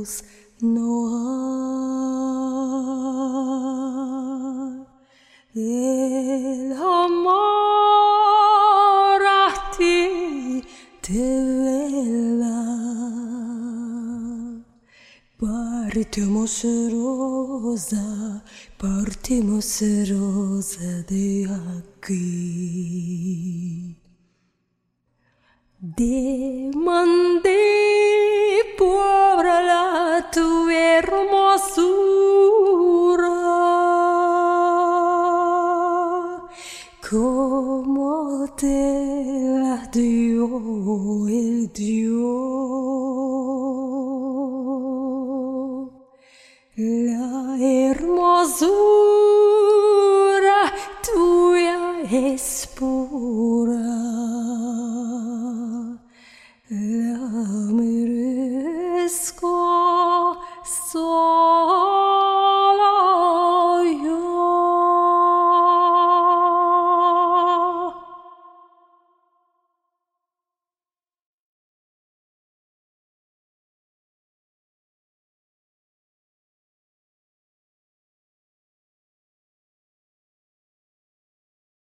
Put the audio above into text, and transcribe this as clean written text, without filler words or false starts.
luz no hay. El amor a ti te vela. Partimos rosa de aquí. Demandé por la tu hermosura, como te la dio el Dios. La hermosura tuya es pura.